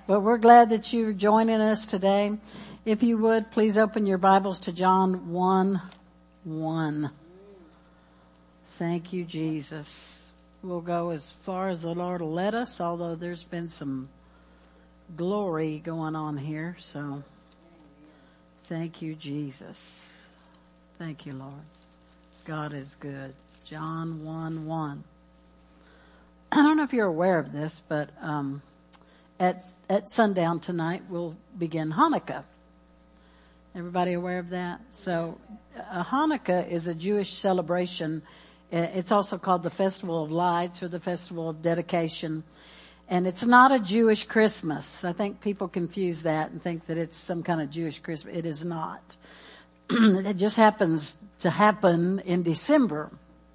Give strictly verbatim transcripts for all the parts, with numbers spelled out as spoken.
But we're glad that you're joining us today. If you would, please open your Bibles to John one one. Thank you, Jesus. We'll go as far as the Lord will let us, although there's been some glory going on here. So thank you, Jesus. Thank you, Lord. God is good. John one one. I don't know if you're aware of this, but um, at at sundown tonight we'll begin Hanukkah. Everybody aware of that? So uh, Hanukkah is a Jewish celebration. It's also called the Festival of Lights or the Festival of Dedication. And it's not a Jewish Christmas. I think people confuse that and think that it's some kind of Jewish Christmas. It is not. It just happens to happen in December.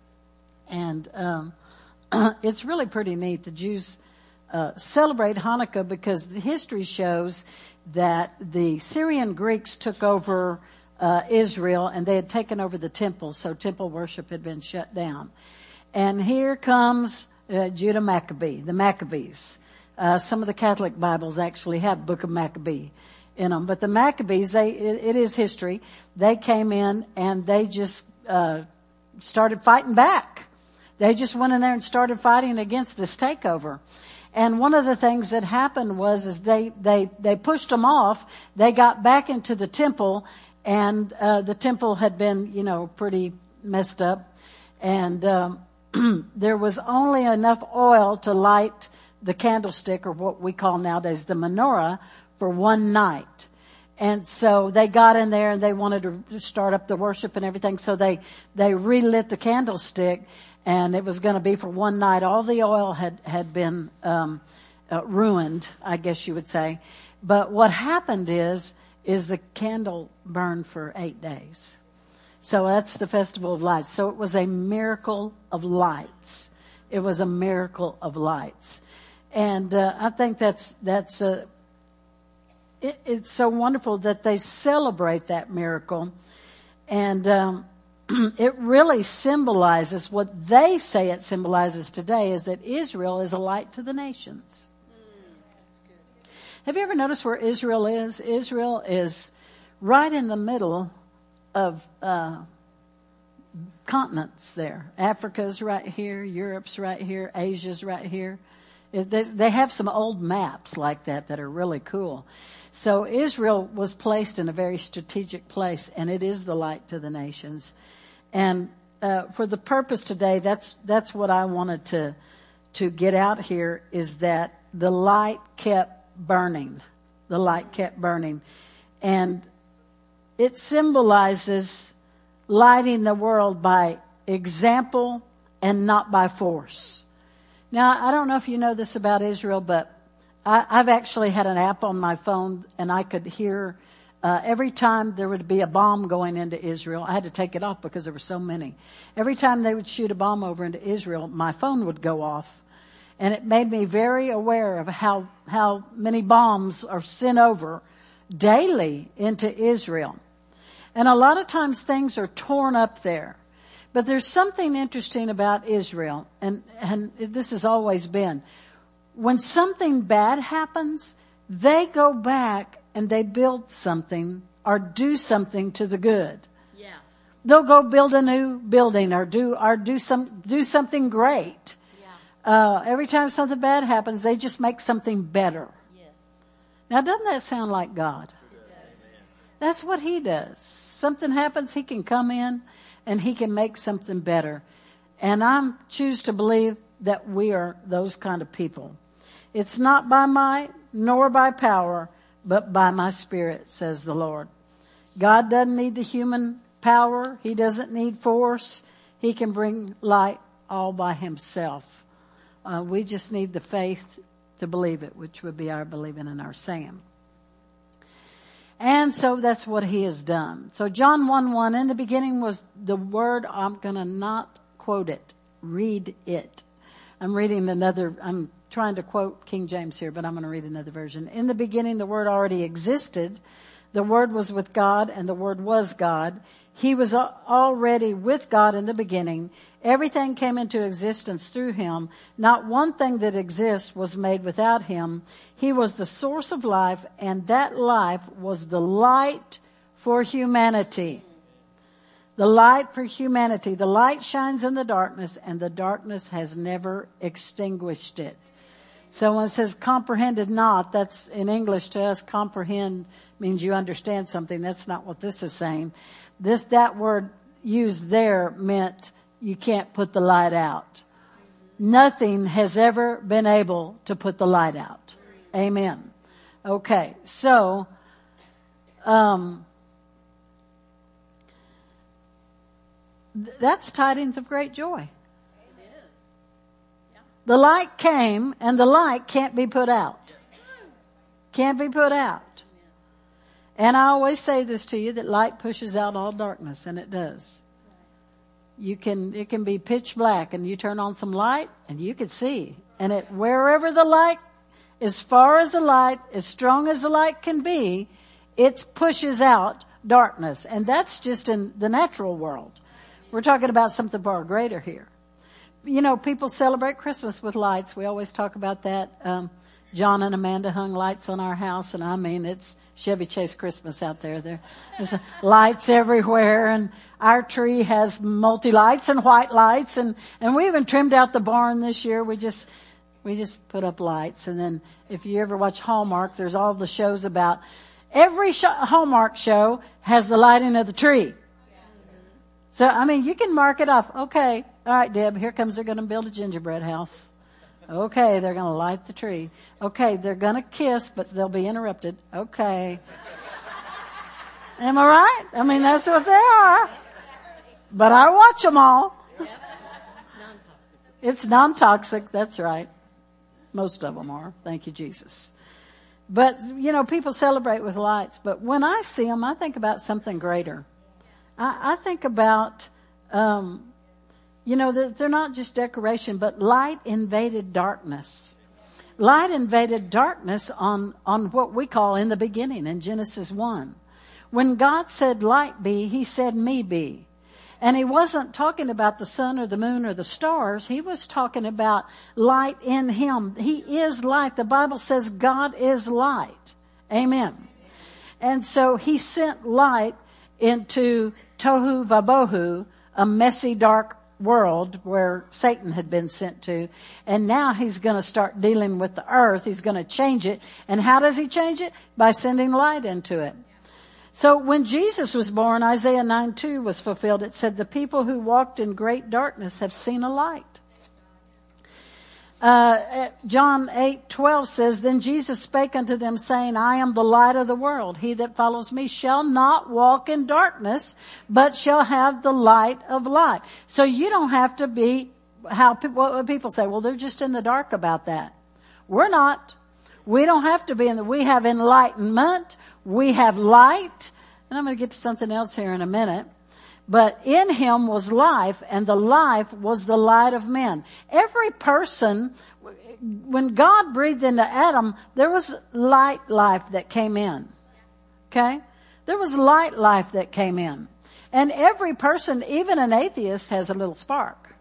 And um, it's really pretty neat. The Jews uh, celebrate Hanukkah because the history shows that the Syrian Greeks took over uh, Israel and they had taken over the temple, so temple worship had been shut down. And here comes uh, Judah Maccabee, the Maccabees. Uh, some of the Catholic Bibles actually have Book of Maccabee in them, but the Maccabees, they it, it is history. They came in and they just uh, started fighting back. They just went in there and started fighting against this takeover. And one of the things that happened was is they, they, they pushed them off. They got back into the temple and, uh, the temple had been, you know, pretty messed up. And, um, there was only enough oil to light the candlestick, or what we call nowadays the menorah, for one night. And so they got in there and they wanted to start up the worship and everything. So they, they relit the candlestick. And it was going to be for one night. All the oil had, had been, um, uh, ruined, I guess you would say. But what happened is, is the candle burned for eight days. So that's the Festival of Lights. So it was a miracle of lights. It was a miracle of lights. And, uh, I think that's, that's, uh, it, it's so wonderful that they celebrate that miracle. And, um, it really symbolizes what they say it symbolizes today, is that Israel is a light to the nations. Mm, have you ever noticed where Israel is? Israel is right in the middle of uh continents there. Africa's right here, Europe's right here, Asia's right here. It, they, they have some old maps like that that are really cool. So Israel was placed in a very strategic place, and it is the light to the nations. And uh for the purpose today, that's that's what I wanted to to get out here, is that the light kept burning. The light kept burning. And it symbolizes lighting the world by example and not by force. Now, I don't know if you know this about Israel, but I, I've actually had an app on my phone, and I could hear Uh, every time there would be a bomb going into Israel. I had to take it off because there were so many. Every time they would shoot a bomb over into Israel, my phone would go off. And it made me very aware of how, how many bombs are sent over daily into Israel. And a lot of times things are torn up there. But there's something interesting about Israel, and, and this has always been. When something bad happens, they go back and they build something or do something to the good. Yeah. They'll go build a new building or do, or do some, do something great. Yeah. Uh, every time something bad happens, they just make something better. Yes. Now, doesn't that sound like God? It does. That's what He does. Something happens, He can come in and He can make something better. And I choose to believe that we are those kind of people. It's not by might nor by power, but by my Spirit, says the Lord. God doesn't need the human power. He doesn't need force. He can bring light all by Himself. Uh, we just need the faith to believe it, which would be our believing and our saying. And so that's what He has done. So John one one, in the beginning was the Word. I'm going to not quote it. Read it. I'm reading another, I'm trying to quote King James here, but I'm going to read another version. In the beginning, the Word already existed. The Word was with God, and the Word was God. He was already with God in the beginning. Everything came into existence through him. Not one thing that exists was made without him. He was the source of life, and that life was the light for humanity. The light for humanity. The light shines in the darkness, and the darkness has never extinguished it. So when it says comprehended not, that's in English to us, comprehend means you understand something. That's not what this is saying. This, that word used there meant you can't put the light out. Nothing has ever been able to put the light out. Amen. Okay, so, um, th- that's tidings of great joy. The light came, and the light can't be put out. Can't be put out. And I always say this to you, that light pushes out all darkness, and it does. You can, it can be pitch black, and you turn on some light, and you can see. And it, wherever the light, as far as the light, as strong as the light can be, it pushes out darkness. And that's just in the natural world. We're talking about something far greater here. You know, people celebrate Christmas with lights. We always talk about that. Um, John and Amanda hung lights on our house, and I mean, it's Chevy Chase Christmas out there. There- There's lights everywhere, and our tree has multi-lights and white lights, and, and we even trimmed out the barn this year. We just, we just put up lights. And then if you ever watch Hallmark, there's all the shows about, every show, Hallmark show has the lighting of the tree. So, I mean, you can mark it off. Okay. All right, Deb, here comes, they're going to build a gingerbread house. Okay, they're going to light the tree. Okay, they're going to kiss, but they'll be interrupted. Okay. Am I right? I mean, that's what they are. But I watch them all. It's non-toxic. That's right. Most of them are. Thank you, Jesus. But, you know, people celebrate with lights. But when I see them, I think about something greater. I, I think about, um, you know, they're, they're not just decoration, but light invaded darkness. Light invaded darkness on, on what we call in the beginning in Genesis one. When God said light be, he said me be. And he wasn't talking about the sun or the moon or the stars. He was talking about light in him. He is light. The Bible says God is light. Amen. And so he sent light into tohu vabohu, a messy, dark world where Satan had been sent to. And now he's going to start dealing with the earth. He's going to change it. And how does he change it? By sending light into it. So when Jesus was born, Isaiah nine two was fulfilled. It said, the people who walked in great darkness have seen a light. Uh, John eight twelve says, then Jesus spake unto them, saying, I am the light of the world. He that follows me shall not walk in darkness, but shall have the light of life. So you don't have to be, how people, what people say, well, they're just in the dark about that. We're not. We don't have to be in the, we have enlightenment. We have light. And I'm going to get to something else here in a minute. But in him was life, and the life was the light of men. Every person, when God breathed into Adam, there was light life that came in. Okay? There was light life that came in. And every person, even an atheist, has a little spark.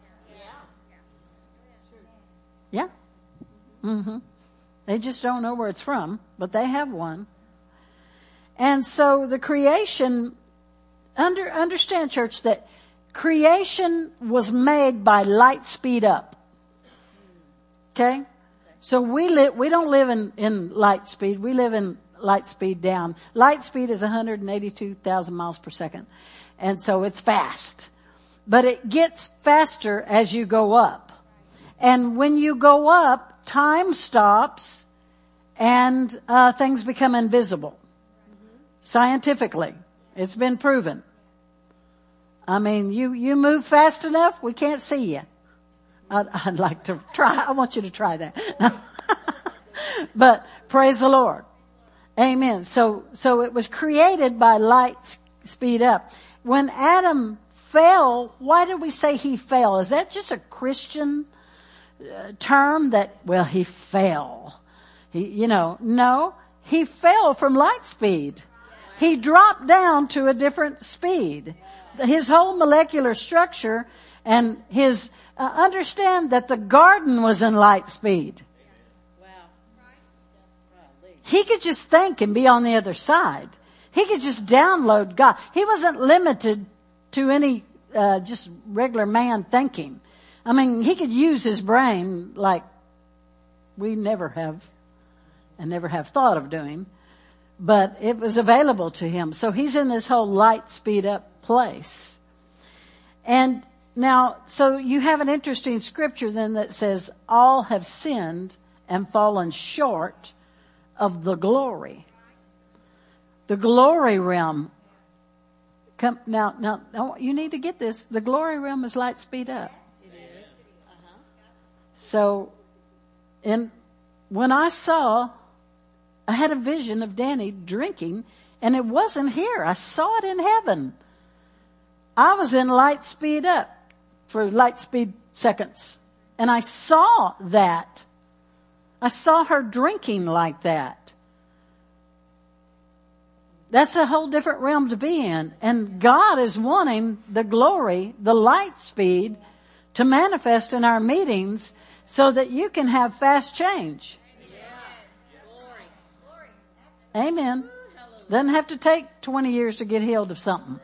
Yeah. Mm-hmm. They just don't know where it's from, but they have one. And so the creation, under, understand, church, that creation was made by light speed up. Okay? So we live, we don't live in, in light speed. We live in light speed down. Light speed is one hundred eighty-two thousand miles per second. And so it's fast. But it gets faster as you go up. And when you go up, time stops and uh, things become invisible. Scientifically, it's been proven. I mean, you, you move fast enough, we can't see you. I'd, I'd like to try. I want you to try that. But praise the Lord. Amen. So, so it was created by light speed up. When Adam fell, why do we say he fell? Is that just a Christian uh, term that, well, he fell? He, you know, no, he fell from light speed. he dropped down to a different speed. His whole molecular structure and his, uh, understand that the garden was in light speed. He could just think and be on the other side. He could just download God. He wasn't limited to any, uh, just regular man thinking. I mean, he could use his brain like we never have and never have thought of doing, but it was available to him. So he's in this whole light speed up place. And now, so you have an interesting scripture then that says all have sinned and fallen short of the glory. The glory realm. Come, now, now, now, you need to get this. The glory realm is light speed up. It is. Uh-huh. So, in, when I saw, I had a vision of Danny drinking, and it wasn't here. I saw it in heaven. I was in light speed up for light speed seconds. And I saw that. I saw her drinking like that. That's a whole different realm to be in. And God is wanting the glory, the light speed to manifest in our meetings so that you can have fast change. Yeah. Amen. Doesn't have to take twenty years to get healed of something.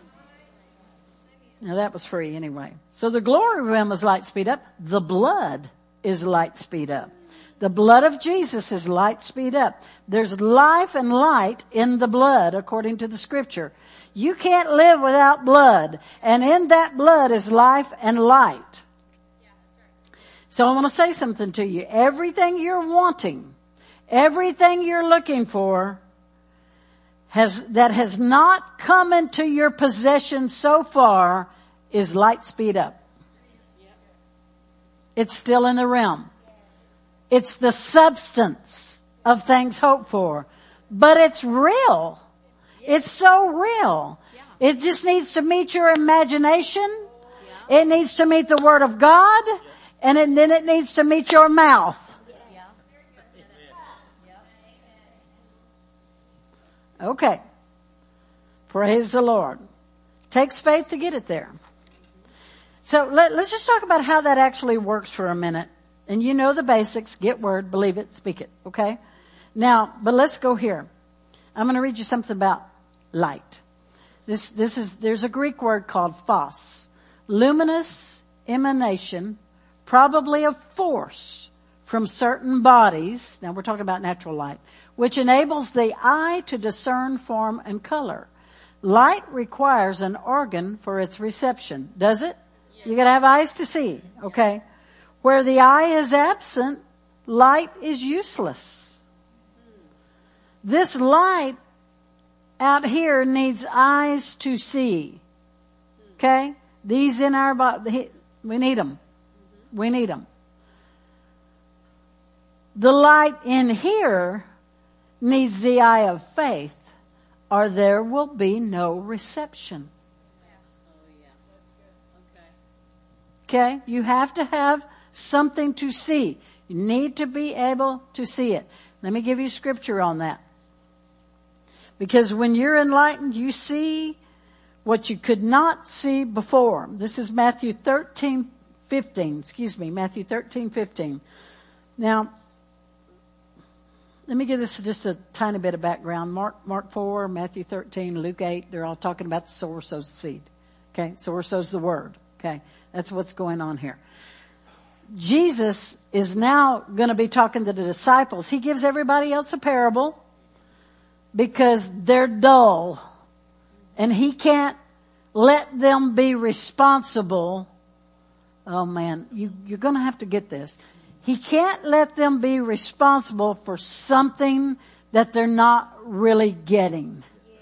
Now that was free anyway. So the glory realm is light speed up. The blood is light speed up. The blood of Jesus is light speed up. There's life and light in the blood, according to the scripture. You can't live without blood. And in that blood is life and light. So I want to say something to you. Everything you're wanting, everything you're looking for, has, that has not come into your possession so far is light speed up. It's still in the realm. It's the substance of things hoped for. But it's real. It's so real. It just needs to meet your imagination. It needs to meet the Word of God. And it, then it needs to meet your mouth. Okay. Praise the Lord. Takes faith to get it there. So let, let's just talk about how that actually works for a minute. And you know the basics. Get word, believe it, speak it. Okay? Now, but let's go here. I'm going to read you something about light. This, this is, there's a Greek word called phos. Luminous emanation, probably of force from certain bodies. Now we're talking about natural light, which enables the eye to discern form and color. Light requires an organ for its reception. Does it? Yes. You gotta have eyes to see. Okay? Where the eye is absent, light is useless. This light out here needs eyes to see. Okay? These in our body, we need them. We need them. The light in here needs the eye of faith, or there will be no reception. Okay? You have to have something to see. You need to be able to see it. Let me give you scripture on that. Because when you're enlightened, you see what you could not see before. This is Matthew thirteen fifteen. Excuse me, Matthew thirteen fifteen. Now, let me give this just a tiny bit of background. Mark, Mark four, Matthew thirteen, Luke eight, they're all talking about the sower sows the seed. Okay, sower sows the word. Okay, that's what's going on here. Jesus is now going to be talking to the disciples. He gives everybody else a parable because they're dull. And he can't let them be responsible. Oh man, you, you're going to have to get this. He can't let them be responsible for something that they're not really getting.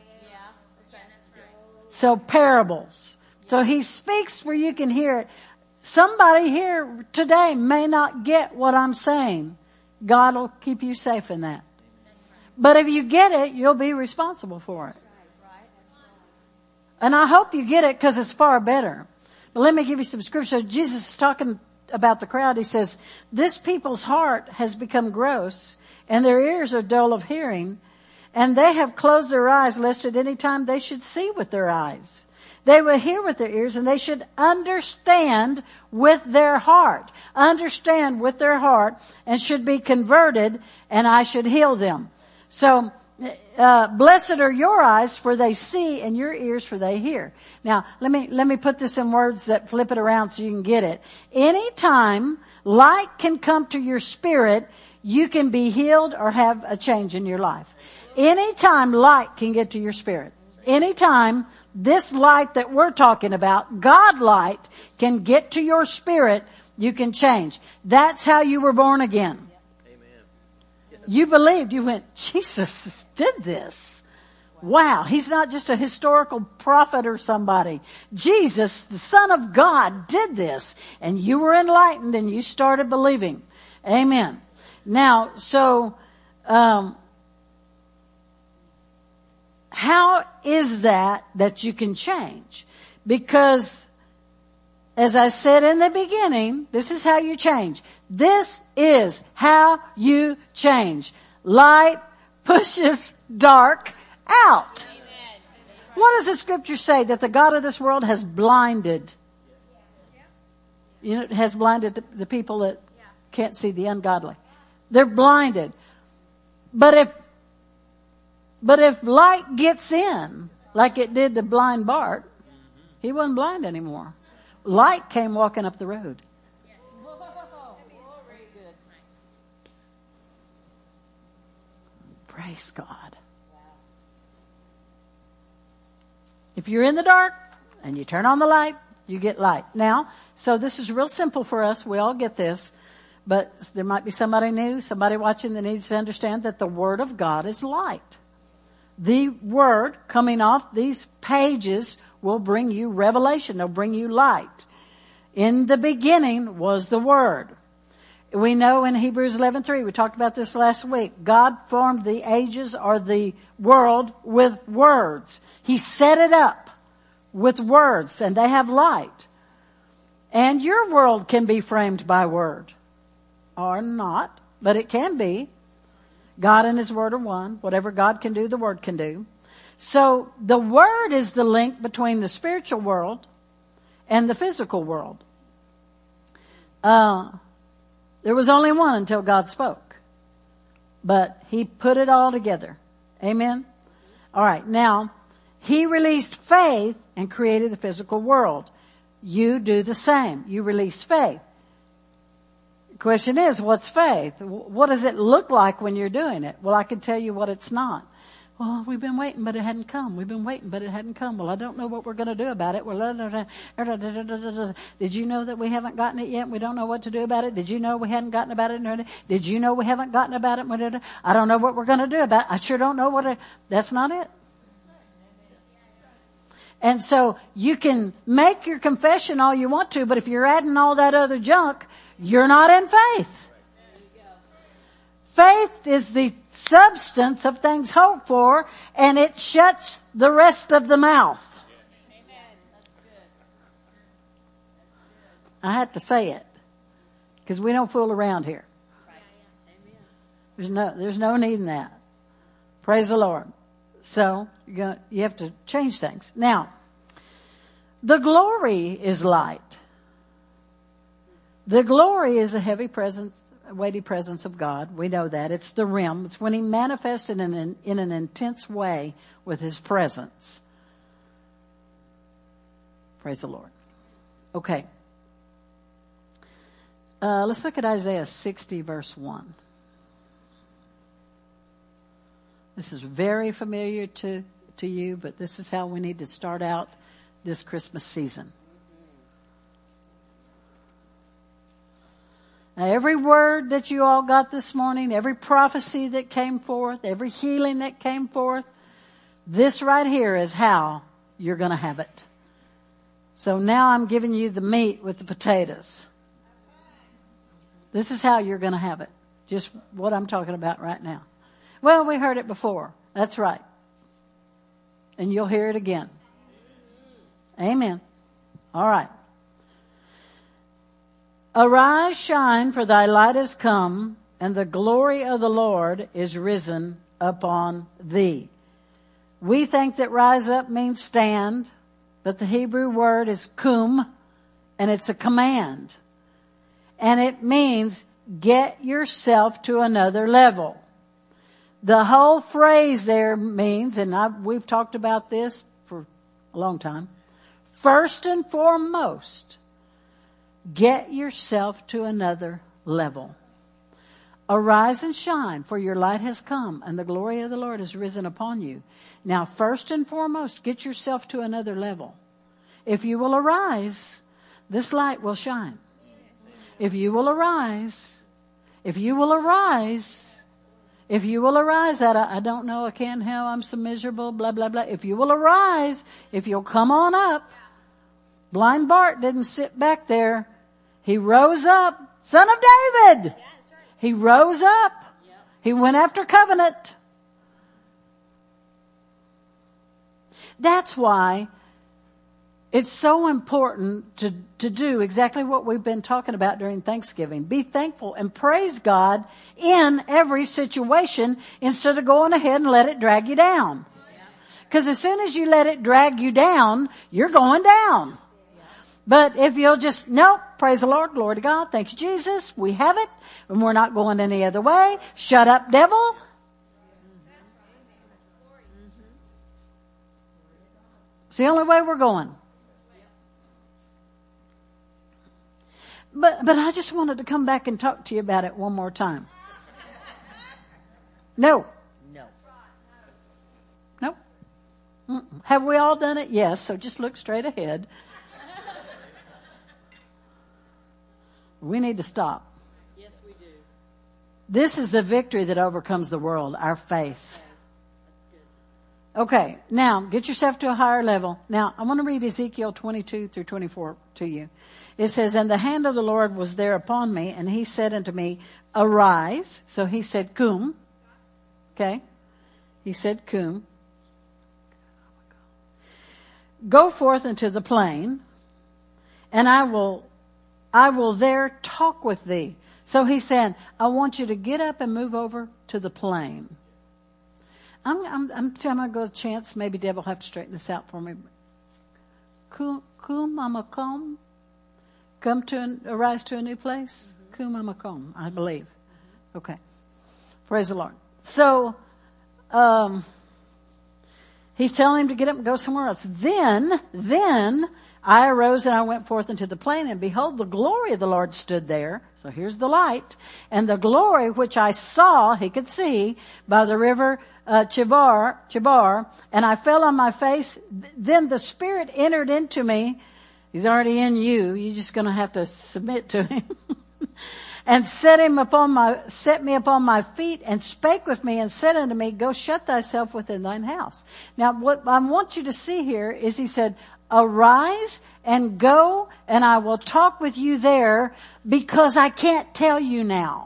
So parables. So he speaks where you can hear it. Somebody here today may not get what I'm saying. God will keep you safe in that. But if you get it, you'll be responsible for it. And I hope you get it because it's far better. But let me give you some scripture. Jesus is talking about the crowd. He says, this people's heart has become gross and their ears are dull of hearing And they have closed their eyes, lest at any time they should see with their eyes. They will hear with their ears, and they should understand with their heart. Understand with their heart, and should be converted, and I should heal them. So, uh, blessed are your eyes, for they see, and your ears, for they hear. Now, let me, let me put this in words that flip it around so you can get it. Anytime light can come to your spirit, you can be healed or have a change in your life. Anytime light can get to your spirit. Anytime this light that we're talking about, God light, can get to your spirit, you can change. That's how you were born again. Amen. You believed. You went, Jesus did this. Wow. He's not just a historical prophet or somebody. Jesus, the Son of God, did this. And you were enlightened and you started believing. Amen. Now, so, um, how is that that you can change? Because, as I said in the beginning, this is how you change. This is how you change. Light pushes dark out. Amen. What does the scripture say? That the God of this world has blinded. You know, it has blinded the, the people that can't see, the ungodly. They're blinded. But if But if light gets in, like it did to blind Bart, he wasn't blind anymore. Light came walking up the road. Praise God. If you're in the dark and you turn on the light, you get light. Now, so this is real simple for us. We all get this. But there might be somebody new, somebody watching that needs to understand that the Word of God is light. The Word coming off these pages will bring you revelation. They'll bring you light. In the beginning was the Word. We know in Hebrews eleven three, we talked about this last week, God formed the ages or the world with words. He set it up with words, and they have light. And your world can be framed by word. Or not, but it can be. God and His Word are one. Whatever God can do, the Word can do. So the Word is the link between the spiritual world and the physical world. Uh, there was only one until God spoke. But He put it all together. Amen? All right, now, He released faith and created the physical world. You do the same. You release faith. The question is, what's faith? What does it look like when you're doing it? Well, I can tell you what it's not. Well, we've been waiting, but it hadn't come. We've been waiting, but it hadn't come. Well, I don't know what we're going to do about it. Well, did you know that we haven't gotten it yet? We don't know what to do about it. Did you know we hadn't gotten about it? Did you know we haven't gotten about it? I don't know what we're going to do about it. I sure don't know what it, that's not it. And so you can make your confession all you want to, but if you're adding all that other junk, you're not in faith. Faith is the substance of things hoped for, and it shuts the rest of the mouth. I had to say it, because we don't fool around here. There's no, there's no need in that. Praise the Lord. So you're gonna, you have to change things. Now, the glory is light. The glory is a heavy presence, a weighty presence of God. We know that. It's the rim. It's when He manifested in an, in an intense way with His presence. Praise the Lord. Okay. Uh, let's look at Isaiah sixty, verse one. This is very familiar to, to you, but this is how we need to start out this Christmas season. Now, every word that you all got this morning, every prophecy that came forth, every healing that came forth, this right here is how you're going to have it. So now I'm giving you the meat with the potatoes. This is how you're going to have it. Just what I'm talking about right now. Well, we heard it before. That's right. And you'll hear it again. Amen. All right. Arise, shine, for thy light is come, and the glory of the Lord is risen upon thee. We think that rise up means stand, but the Hebrew word is kum, and it's a command. And it means get yourself to another level. The whole phrase there means, and I, we've talked about this for a long time, first and foremost, get yourself to another level. Arise and shine, for your light has come, and the glory of the Lord has risen upon you. Now, first and foremost, get yourself to another level. If you will arise, this light will shine. If you will arise, if you will arise, if you will arise out of, I don't know, I can't help, I'm so miserable, blah, blah, blah. If you will arise, if you'll come on up. Blind Bart didn't sit back there. He rose up, son of David. He rose up. He went after covenant. That's why it's so important to, to do exactly what we've been talking about during Thanksgiving. Be thankful and praise God in every situation instead of going ahead and let it drag you down. Because as soon as you let it drag you down, you're going down. But if you'll just, nope, praise the Lord, glory to God, thank you Jesus, we have it, and we're not going any other way. Shut up, devil. It's the only way we're going. But, but I just wanted to come back and talk to you about it one more time. No. No. Nope. Mm-mm. Have we all done it? Yes. So just look straight ahead. We need to stop. Yes, we do. This is the victory that overcomes the world, our faith. Okay. That's good. Okay, now get yourself to a higher level. Now, I want to read Ezekiel twenty-two through twenty-four to you. It says, and the hand of the Lord was there upon me, and he said unto me, arise. So he said, cum. Okay. He said, cum. Go forth into the plain, and I will I will there talk with thee. So he's saying, I want you to get up and move over to the plain. I'm, I'm, I'm, I'm going to go a chance. Maybe Deb will have to straighten this out for me. Kum, kum, amakom. Come to, an, arise to a new place. Kum, amakom, I believe. Okay. Praise the Lord. So, um, he's telling him to get up and go somewhere else. Then, then, I arose and I went forth into the plain, and behold, the glory of the Lord stood there. So here's the light. And the glory which I saw, he could see, by the river uh, Chebar, Chebar, and I fell on my face. Then the Spirit entered into me. He's already in you. You're just going to have to submit to him. And set him upon my, set me upon my feet, and spake with me, and said unto me, go shut thyself within thine house. Now what I want you to see here is he said, arise and go, and I will talk with you there, because I can't tell you now.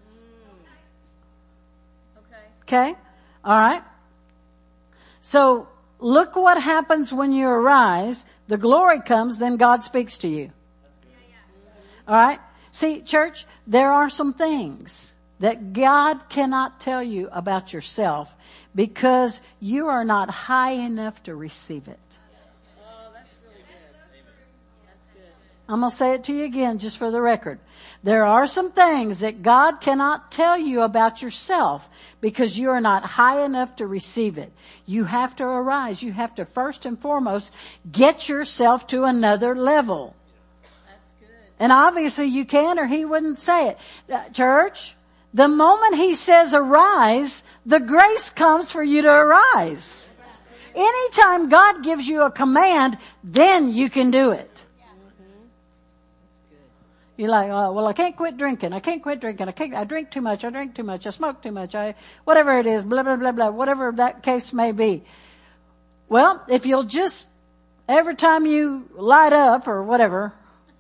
Okay. Okay? All right? So look what happens when you arise. The glory comes, then God speaks to you. All right? See, church, there are some things that God cannot tell you about yourself because you are not high enough to receive it. I'm going to say it to you again just for the record. There are some things that God cannot tell you about yourself because you are not high enough to receive it. You have to arise. You have to first and foremost get yourself to another level. That's good. And obviously you can, or he wouldn't say it. Uh, church, the moment he says arise, the grace comes for you to arise. Anytime God gives you a command, then you can do it. You're like, oh, well, I can't quit drinking. I can't quit drinking. I can't, I drink too much. I drink too much. I smoke too much. I, whatever it is, blah, blah, blah, blah, whatever that case may be. Well, if you'll just, every time you light up or whatever,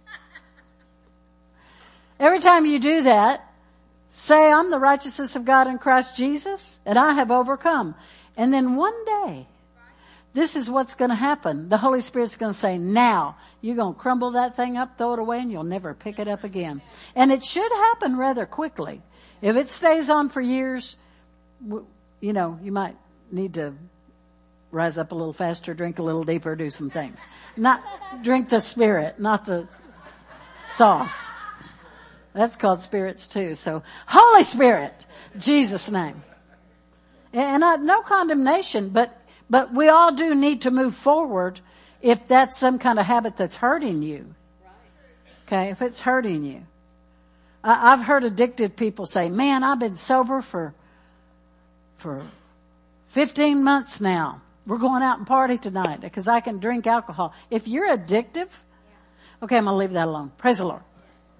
every time you do that, say, I'm the righteousness of God in Christ Jesus, and I have overcome. And then one day, this is what's going to happen. The Holy Spirit's going to say, now, you're going to crumble that thing up, throw it away, and you'll never pick it up again. And it should happen rather quickly. If it stays on for years, you know, you might need to rise up a little faster, drink a little deeper, do some things. Not drink the Spirit, not the sauce. That's called spirits too. So, Holy Spirit, Jesus' name. And I, no condemnation, but, but we all do need to move forward if that's some kind of habit that's hurting you. Okay, if it's hurting you. I, I've heard addicted people say, man, I've been sober for, for fifteen months now. We're going out and party tonight because I can drink alcohol. If you're addictive, okay, I'm going to leave that alone. Praise the Lord.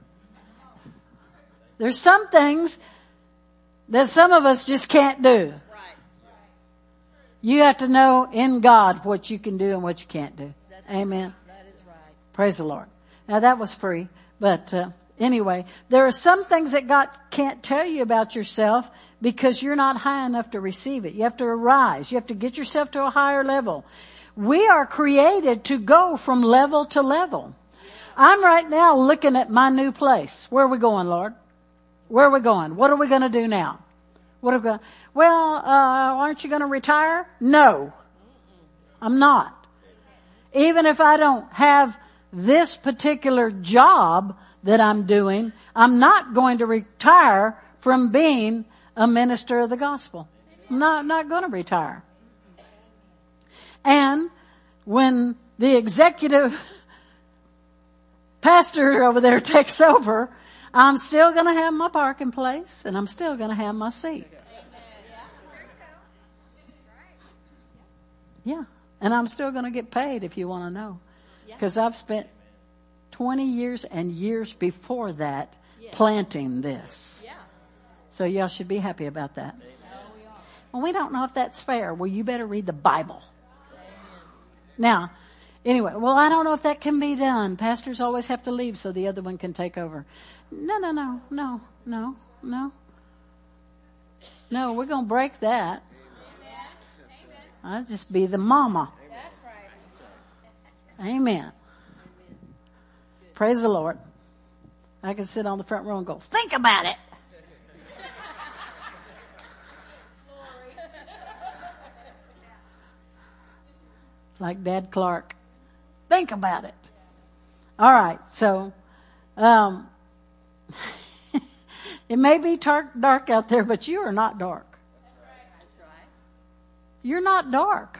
There's some things that some of us just can't do. You have to know in God what you can do and what you can't do. Amen. That is right. Praise the Lord. Now that was free, but uh, anyway, there are some things that God can't tell you about yourself because you're not high enough to receive it. You have to arise. You have to get yourself to a higher level. We are created to go from level to level. I'm right now looking at my new place. Where are we going, Lord? Where are we going? What are we going to do now? What are we going to, well, uh, aren't you going to retire? No, I'm not. Even if I don't have this particular job that I'm doing, I'm not going to retire from being a minister of the gospel. I'm not, not going to retire. And when the executive pastor over there takes over, I'm still going to have my parking place and I'm still going to have my seat. Yeah. And I'm still going to get paid if you want to know. Because I've spent twenty years and years before that planting this. So y'all should be happy about that. Well, we don't know if that's fair. Well, you better read the Bible. Now, anyway, well, I don't know if that can be done. Pastors always have to leave so the other one can take over. No, no, no, no, no, no. No, we're going to break that. I'll just be the mama. Amen. Praise the Lord. I can sit on the front row and go, think about it. Like Dad Clark. Think about it. All right. So, um, it may be dark, dark out there, but you are not dark. You're not dark.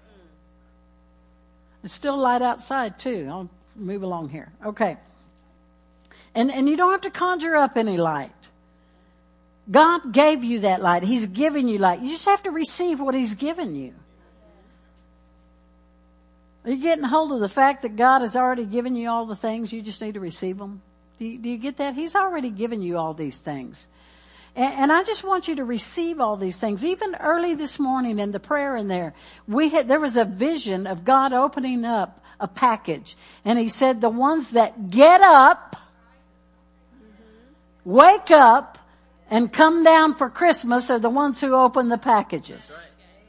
It's still light outside too. I'll move along here. Okay. And, and you don't have to conjure up any light. God gave you that light. He's given you light. You just have to receive what He's given you. Are you getting hold of the fact that God has already given you all the things? You just need to receive them. Do you, do you get that? He's already given you all these things. And, and I just want you to receive all these things. Even early this morning in the prayer in there, we had, there was a vision of God opening up a package. And He said, the ones that get up, wake up, and come down for Christmas are the ones who open the packages.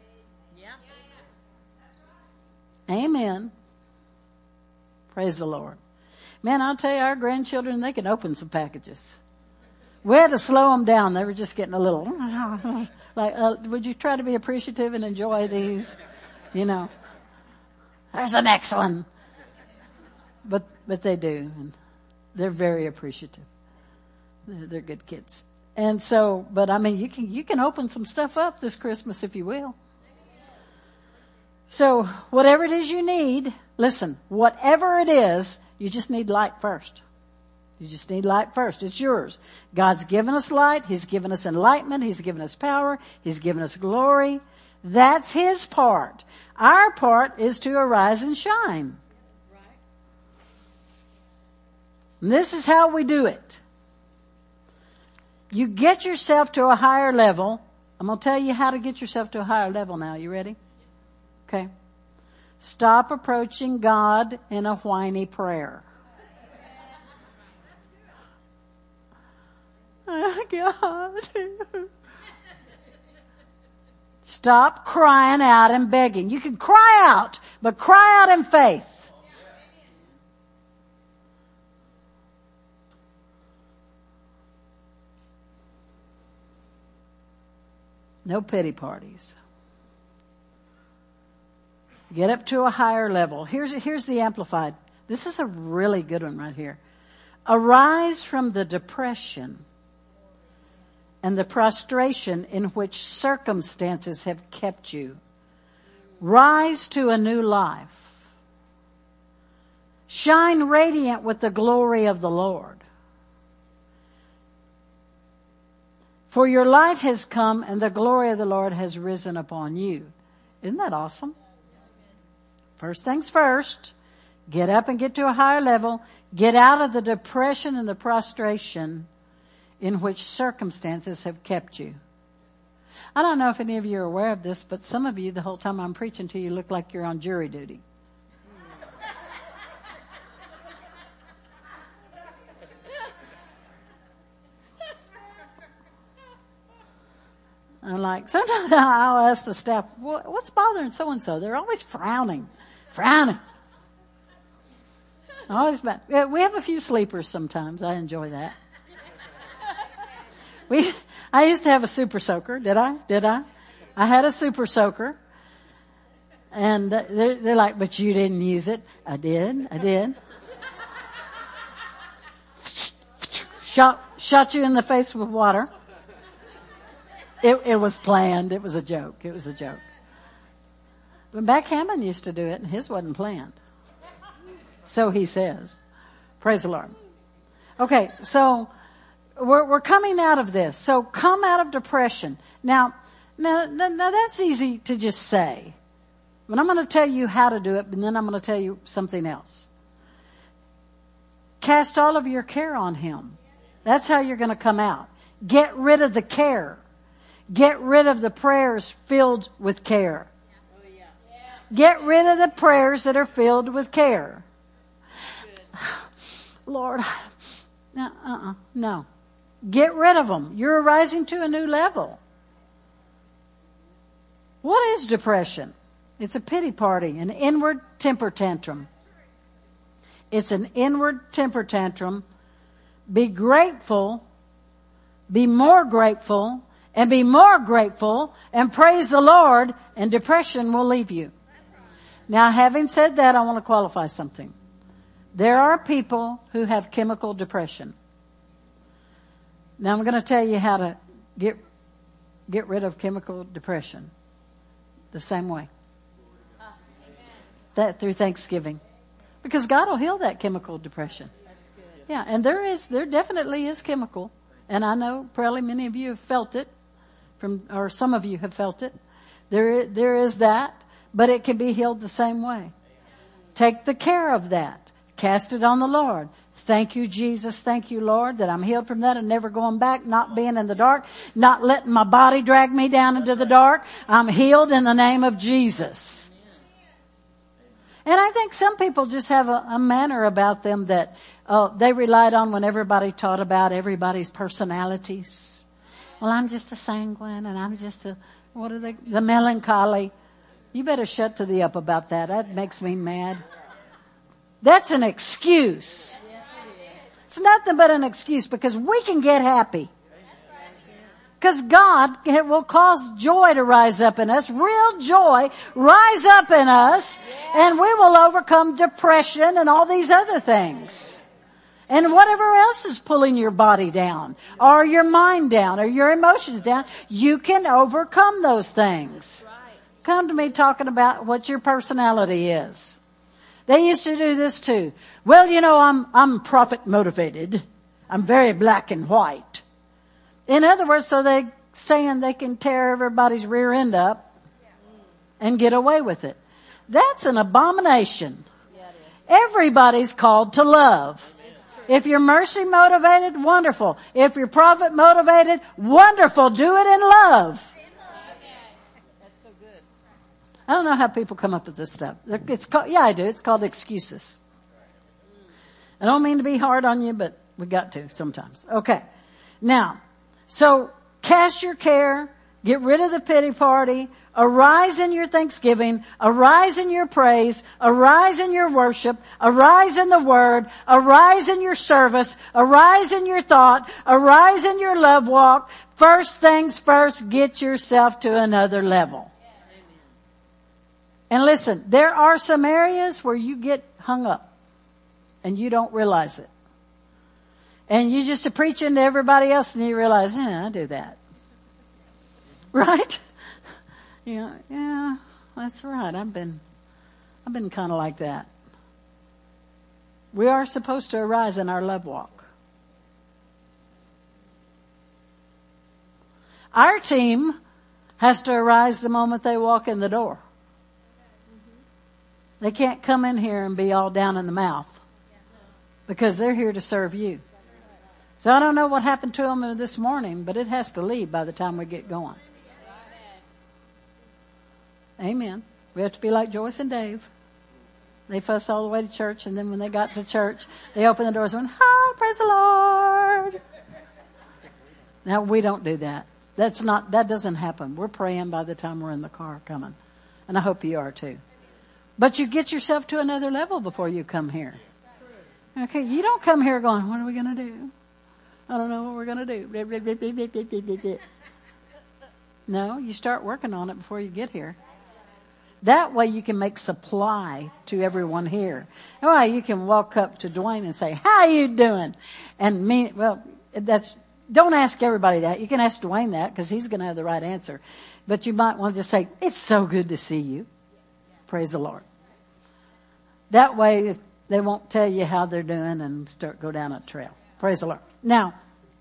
Amen. Praise the Lord. Man, I'll tell you, our grandchildren, they can open some packages. We had to slow them down. They were just getting a little, like, uh, would you try to be appreciative and enjoy these? You know, there's the next one. But, but they do. And they're very appreciative. They're, they're good kids. And so, but I mean, you can, you can open some stuff up this Christmas if you will. So whatever it is you need, listen, whatever it is, you just need light first. You just need light first. It's yours. God's given us light. He's given us enlightenment. He's given us power. He's given us glory. That's His part. Our part is to arise and shine. And this is how we do it. You get yourself to a higher level. I'm going to tell you how to get yourself to a higher level now. You ready? Okay. Stop approaching God in a whiny prayer. Oh, God. Stop crying out and begging. You can cry out, but cry out in faith. No pity parties. Get up to a higher level. Here's, here's the Amplified. This is a really good one right here. Arise from the depression and the prostration in which circumstances have kept you. Rise to a new life. Shine radiant with the glory of the Lord. For your light has come and the glory of the Lord has risen upon you. Isn't that awesome? First things first, get up and get to a higher level. Get out of the depression and the prostration in which circumstances have kept you. I don't know if any of you are aware of this, but some of you, the whole time I'm preaching to you, look like you're on jury duty. I'm like, sometimes I'll ask the staff, what's bothering so-and-so? They're always frowning, frowning. Always bad. We have a few sleepers sometimes. I enjoy that. We, I used to have a super soaker. Did I? Did I? I had a super soaker. And they're, they're like, but you didn't use it. I did. I did. Shot, shot you in the face with water. It, it was planned. It was a joke. It was a joke. But Mac Hammond used to do it, and his wasn't planned. So he says. Praise the Lord. Okay, so we're, we're coming out of this. So come out of depression. Now, now, now that's easy to just say. But I'm going to tell you how to do it, and then I'm going to tell you something else. Cast all of your care on Him. That's how you're going to come out. Get rid of the care. Get rid of the prayers filled with care. Get rid of the prayers that are filled with care. Lord, no, uh-uh, no. Get rid of them. You're rising to a new level. What is depression? It's a pity party, an inward temper tantrum. It's an inward temper tantrum. Be grateful, be more grateful, and be more grateful, and praise the Lord, and depression will leave you. Now, having said that, I want to qualify something. There are people who have chemical depression. Now, I'm going to tell you how to get get rid of chemical depression the same way. That through Thanksgiving. Because God will heal that chemical depression. Yeah, and there is, there definitely is chemical. And I know probably many of you have felt it, from, or some of you have felt it. There, there is that, but it can be healed the same way. Take the care of that. Cast it on the Lord. Thank you, Jesus. Thank you, Lord, that I'm healed from that and never going back, not being in the dark, not letting my body drag me down into the dark. I'm healed in the name of Jesus. And I think some people just have a, a manner about them that uh, they relied on when everybody taught about everybody's personalities. Well, I'm just a sanguine and I'm just a, what are they, the melancholy. You better shut to the up about that. That makes me mad. That's an excuse. It's nothing but an excuse because we can get happy. Because God will cause joy to rise up in us, real joy rise up in us, and we will overcome depression and all these other things. And whatever else is pulling your body down, or your mind down, or your emotions down, you can overcome those things. Come to me talking about what your personality is. They used to do this too. Well, you know, I'm, I'm profit motivated. I'm very black and white. In other words, so they're saying they can tear everybody's rear end up and get away with it. That's an abomination. Everybody's called to love. If you're mercy motivated, wonderful. If you're profit motivated, wonderful. Do it in love. That's so good. I don't know how people come up with this stuff. It's called, yeah, I do. It's called excuses. I don't mean to be hard on you, but we got to sometimes. Okay. Now, so cast your care, Get rid of the pity party. Arise in your thanksgiving. Arise in your praise. Arise in your worship. Arise in the word. Arise in your service. Arise in your thought. Arise in your love walk. First things first, get yourself to another level. And listen, there are some areas where you get hung up and you don't realize it. And you just are preaching to everybody else and you realize, eh, I do that. Right? Yeah, yeah, that's right. I've been, I've been kind of like that. We are supposed to arise in our love walk. Our team has to arise the moment they walk in the door. They can't come in here and be all down in the mouth because they're here to serve you. So I don't know what happened to them this morning, but it has to leave by the time we get going. Amen. We have to be like Joyce and Dave. They fussed all the way to church, and then when they got to church, they opened the doors and went, "Hi, praise the Lord." Now, we don't do that. That's not, that doesn't happen. We're praying by the time we're in the car coming. And I hope you are too. But you get yourself to another level before you come here. Okay, you don't come here going, "What are we going to do? I don't know what we're going to do." No, you start working on it before you get here. That way you can make supply to everyone here. That way you can walk up to Dwayne and say, "How you doing?" And mean, well, that's, don't ask everybody that. You can ask Dwayne that because he's going to have the right answer. But you might want to just say, "It's so good to see you." Praise the Lord. That way they won't tell you how they're doing and start go down a trail. Praise the Lord. Now,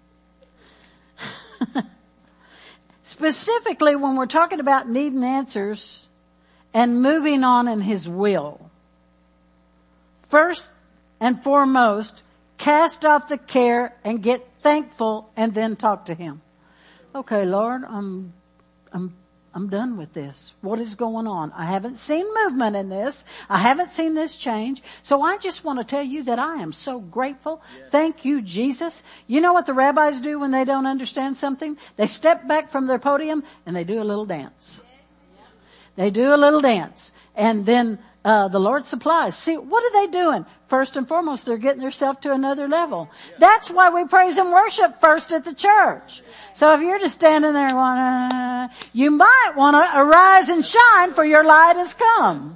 specifically when we're talking about needing answers and moving on in His will, first and foremost, cast off the care and get thankful and then talk to Him. Okay, Lord, I'm, I'm, I'm done with this. What is going on? I haven't seen movement in this. I haven't seen this change. So I just want to tell you that I am so grateful. Yes. Thank you, Jesus. You know what the rabbis do when they don't understand something? They step back from their podium and they do a little dance. They do a little dance. And then uh, the Lord supplies. See, what are they doing? First and foremost, they're getting themselves to another level. That's why we praise and worship first at the church. So if you're just standing there going, uh, you might want to arise and shine, for your light has come.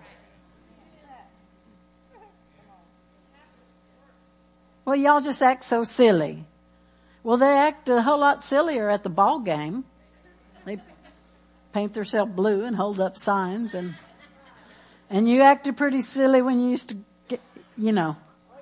Well, y'all just act so silly. Well, they act a whole lot sillier at the ball game. They paint themselves blue and hold up signs, and and you acted pretty silly when you used to get, you know.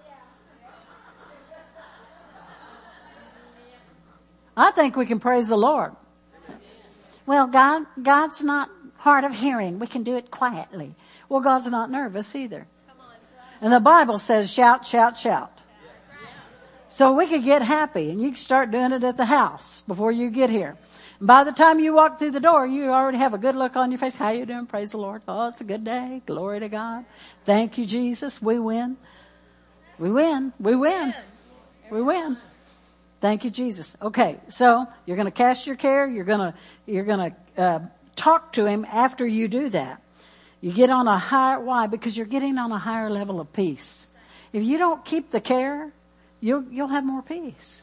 I think we can praise the Lord. Well, God, God's not hard of hearing. We can do it quietly. Well, God's not nervous either. And the Bible says, shout, shout, shout. So we could get happy, and you can start doing it at the house before you get here. And by the time you walk through the door, you already have a good look on your face. How you doing? Praise the Lord. Oh, it's a good day. Glory to God. Thank you, Jesus. We win. We win. We win. We win. Thank you, Jesus. Okay, so you're going to cast your care. You're going to you're going to uh, talk to Him after you do that. You get on a higher, why? Because you're getting on a higher level of peace. If you don't keep the care, you'll you'll have more peace.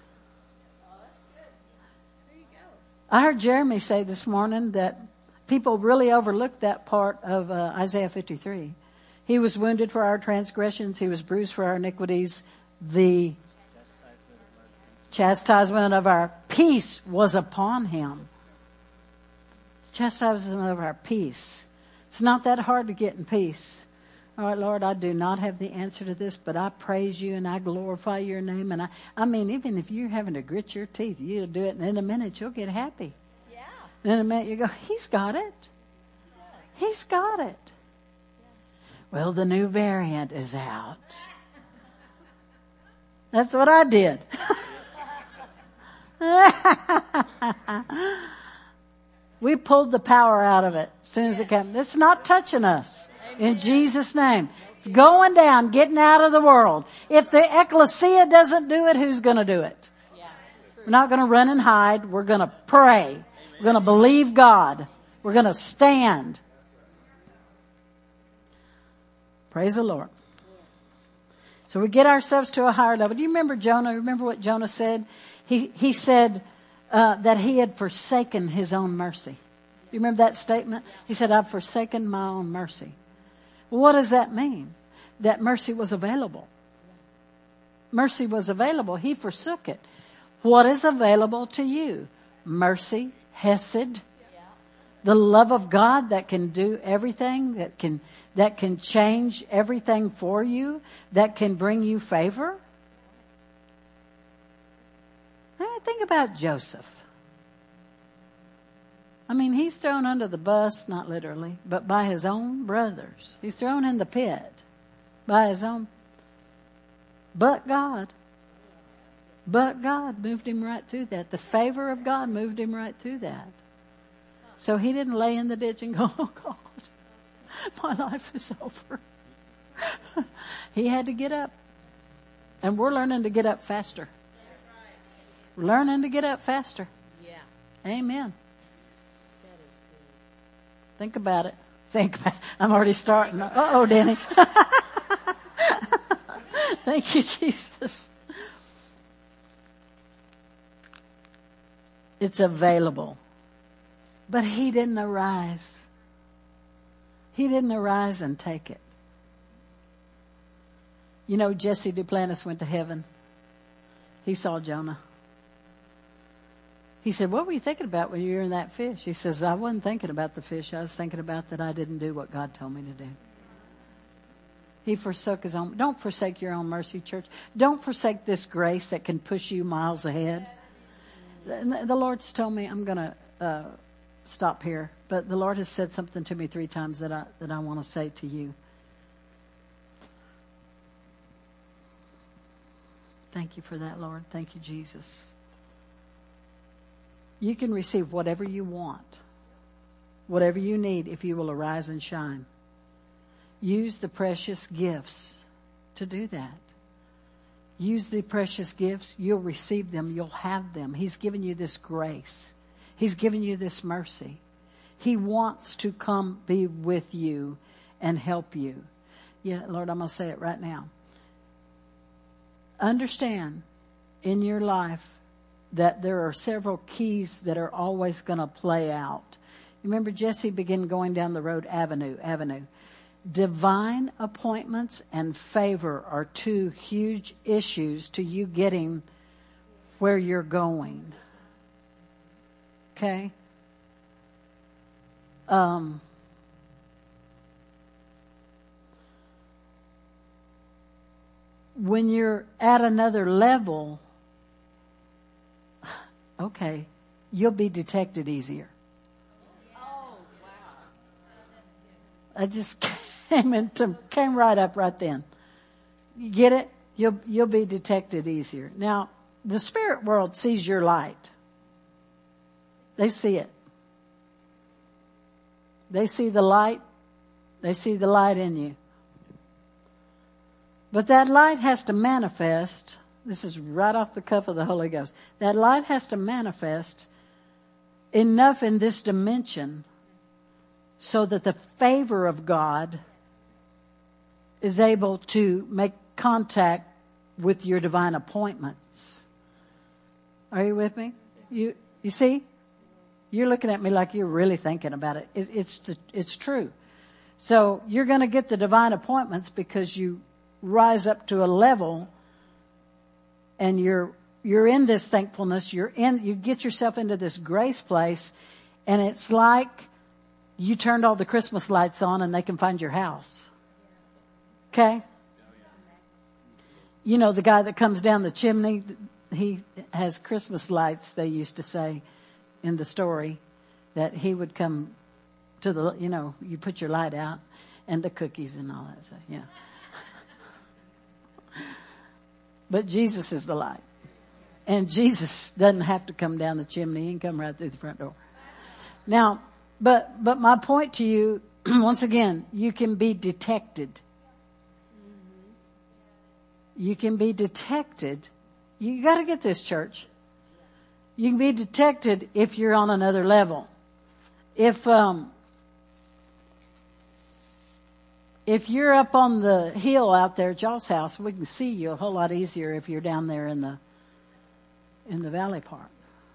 I heard Jeremy say this morning that people really overlook that part of uh, Isaiah fifty-three. He was wounded for our transgressions. He was bruised for our iniquities. The chastisement of our peace was upon Him. Chastisement of our peace. It's not that hard to get in peace. All right, Lord, I do not have the answer to this, but I praise you and I glorify your name. And I, I mean, even if you're having to grit your teeth, you'll do it. And in a minute, you'll get happy. Yeah. And in a minute, you go, He's got it. He's got it. Well, the new variant is out. That's what I did. We pulled the power out of it as soon as it came. It's not touching us. In Jesus' name. It's going down, getting out of the world. If the ecclesia doesn't do it, who's going to do it? We're not going to run and hide. We're going to pray. We're going to believe God. We're going to stand. Praise the Lord. So we get ourselves to a higher level. Do you remember Jonah? Remember what Jonah said? He, he said uh, that he had forsaken his own mercy. Do you remember that statement? He said, I've forsaken my own mercy. Well, what does that mean? That mercy was available. Mercy was available. He forsook it. What is available to you? Mercy, hesed, the love of God that can do everything, that can, that can change everything for you, that can bring you favor. Think about Joseph. I mean, he's thrown under the bus, not literally, but by his own brothers. He's thrown in the pit by his own. But God, but God moved him right through that. The favor of God moved him right through that. So he didn't lay in the ditch and go, oh God, my life is over. He had to get up. And we're learning to get up faster. We're learning to get up faster. Yeah. Amen. That is good. Think about it. Think about it. I'm already starting. Uh-oh, Danny. Thank you, Jesus. It's available. But he didn't arise. He didn't arise and take it. You know, Jesse Duplantis went to heaven. He saw Jonah. He said, what were you thinking about when you were in that fish? He says, I wasn't thinking about the fish. I was thinking about that I didn't do what God told me to do. He forsook his own. Don't forsake your own mercy, church. Don't forsake this grace that can push you miles ahead. The, the Lord's told me I'm going to uh, stop here, but the Lord has said something to me three times that I that I want to say to you. Thank you for that, Lord. Thank you, Jesus. You can receive whatever you want, whatever you need, if you will arise and shine. Use the precious gifts to do that. Use the precious gifts. You'll receive them. You'll have them. He's given you this grace. He's given you this mercy. He wants to come be with you and help you. Yeah, Lord, I'm going to say it right now. Understand in your life that there are several keys that are always going to play out. Remember, Jesse began going down the road avenue, avenue. Divine appointments and favor are two huge issues to you getting where you're going. Okay? Um, when you're at another level, okay, you'll be detected easier. Oh, wow. I just came into came right up right then. You get it? You'll you'll be detected easier. Now, the spirit world sees your light. They see it. They see the light. They see the light in you. But that light has to manifest. This is right off the cuff of the Holy Ghost. That light has to manifest enough in this dimension so that the favor of God is able to make contact with your divine appointments. Are you with me? You you see? You're looking at me like you're really thinking about it. it it's the, it's true. So you're going to get the divine appointments because you rise up to a level and you're you're in this thankfulness. You're in. You get yourself into this grace place, and it's like you turned all the Christmas lights on and they can find your house. Okay? You know, the guy that comes down the chimney, he has Christmas lights, they used to say in the story, that he would come to the, you know, you put your light out and the cookies and all that stuff. Yeah. But Jesus is the light. And Jesus doesn't have to come down the chimney. He can come right through the front door. Now, But, but my point to you, once again, you can be detected. You can be detected. You got to get this, church. You can be detected if you're on another level. If, um, if you're up on the hill out there at y'all's house, we can see you a whole lot easier if you're down there in the, in the valley part.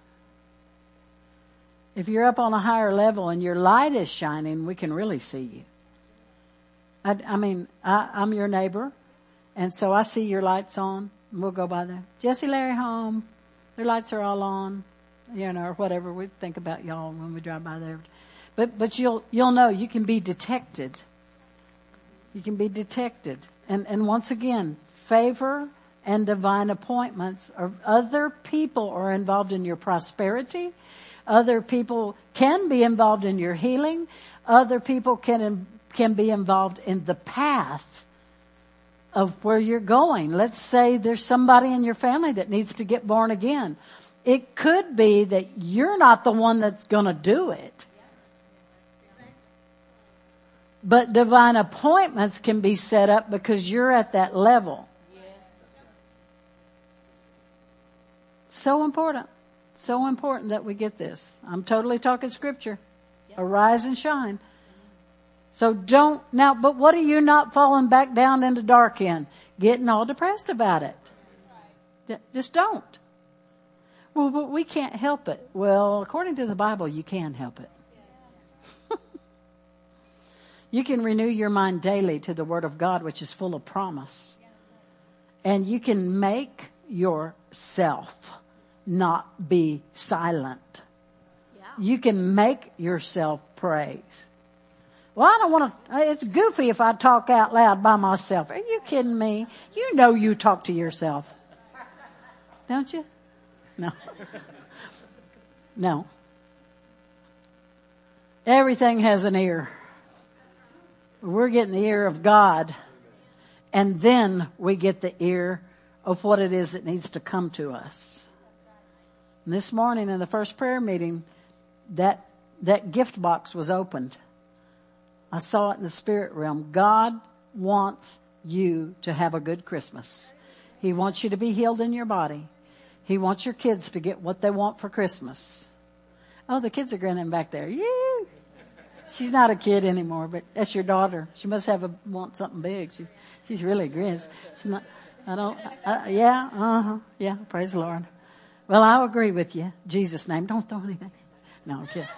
If you're up on a higher level and your light is shining, we can really see you. I, I mean, I, I'm your neighbor, and so I see your lights on, and we'll go by there. Jesse, Larry, home. Their lights are all on, you know, or whatever. We think about y'all when we drive by there. But but you'll you'll know you can be detected. You can be detected, and and once again, favor and divine appointments, or other people are involved in your prosperity. Other people can be involved in your healing. Other people can can be involved in the path of where you're going. Let's say there's somebody in your family that needs to get born again. It could be that you're not the one that's going to do it. But divine appointments can be set up because you're at that level. So important. So important that we get this. I'm totally talking scripture. Yep. Arise and shine. So don't, now, but what are you not falling back down into dark in? Getting all depressed about it. Right. Just don't. Well, but we can't help it. Well, according to the Bible, you can help it. Yeah. You can renew your mind daily to the Word of God, which is full of promise. Yeah. And you can make yourself not be silent. Yeah. You can make yourself praise. Well, I don't want to, it's goofy if I talk out loud by myself. Are you kidding me? You know you talk to yourself. Don't you? No. No. Everything has an ear. We're getting the ear of God. And then we get the ear of what it is that needs to come to us. And this morning in the first prayer meeting, that that gift box was opened. I saw it in the spirit realm. God wants you to have a good Christmas. He wants you to be healed in your body. He wants your kids to get what they want for Christmas. Oh, the kids are grinning back there. Yeah. She's not a kid anymore, but that's your daughter. She must have a want something big. She's she's really grins. It's not. I don't. I, yeah. Uh huh. Yeah. Praise the Lord. Well, I'll agree with you. Jesus' name. Don't throw anything. No, I'm kidding.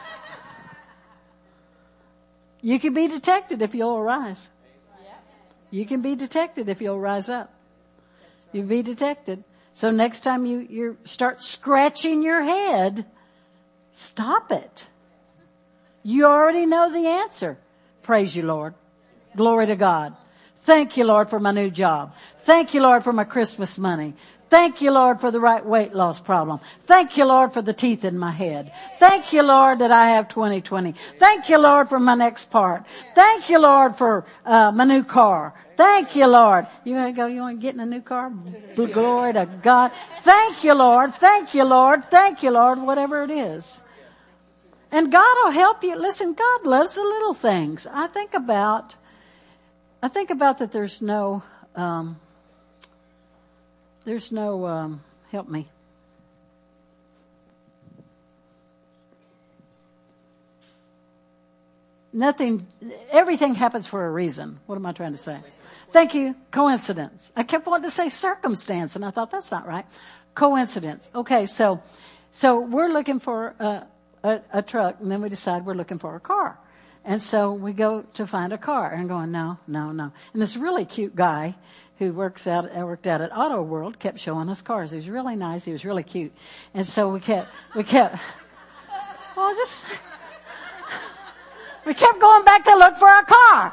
You can be detected if you'll arise. You can be detected if you'll rise up. You'll be detected. So next time you, you start scratching your head, stop it. You already know the answer. Praise you, Lord. Glory to God. Thank you, Lord, for my new job. Thank you, Lord, for my Christmas money. Thank you, Lord, for the right weight loss problem. Thank you, Lord, for the teeth in my head. Thank you, Lord, that I have twenty twenty. Thank you, Lord, for my next part. Thank you, Lord, for uh, my new car. Thank you, Lord. You want to go, you want to get in a new car? Glory to God. Thank you, Lord. Thank you, Lord. Thank you, Lord, whatever it is. And God will help you. Listen, God loves the little things. I think about, I think about that there's no, um, There's no, um, help me. Nothing, everything happens for a reason. What am I trying to say? Thank you. Coincidence. I kept wanting to say circumstance, and I thought that's not right. Coincidence. Okay, so, so we're looking for a, a, a truck, and then we decide we're looking for a car. And so we go to find a car, and going, no, no, no. And this really cute guy who works out, worked out at Auto World kept showing us cars. He was really nice. He was really cute. And so we kept, we kept, well, just, we kept going back to look for a car.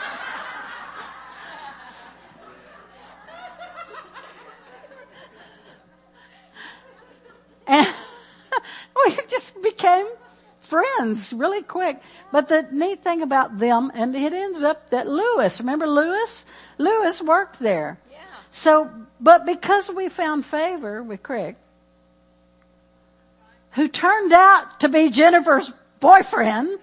And we just became friends really quick. But the neat thing about them, and it ends up that Lewis, remember Lewis? Lewis worked there. Yeah. So, but because we found favor with Craig, who turned out to be Jennifer's boyfriend,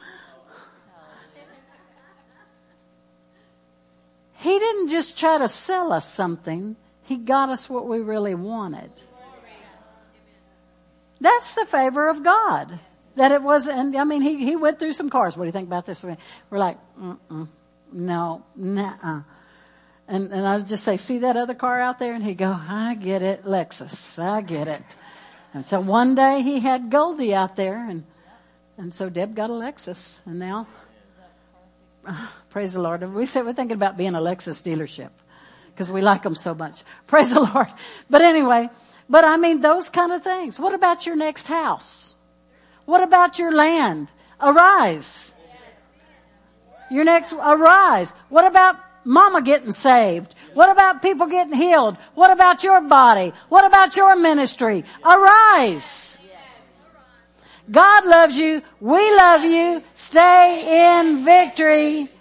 he didn't just try to sell us something. He got us what we really wanted. That's the favor of God. That it was, and I mean, he, he went through some cars. What do you think about this? We're like, mm-mm, no, nah. And, and I would just say, see that other car out there? And he'd go, I get it, Lexus, I get it. And so one day he had Goldie out there, and, and so Deb got a Lexus, and now, uh, praise the Lord. And we said we're thinking about being a Lexus dealership because we like them so much. Praise the Lord. But anyway, but I mean, those kind of things. What about your next house? What about your land? Arise. Your next, arise. What about mama getting saved? What about people getting healed? What about your body? What about your ministry? Arise. God loves you. We love you. Stay in victory.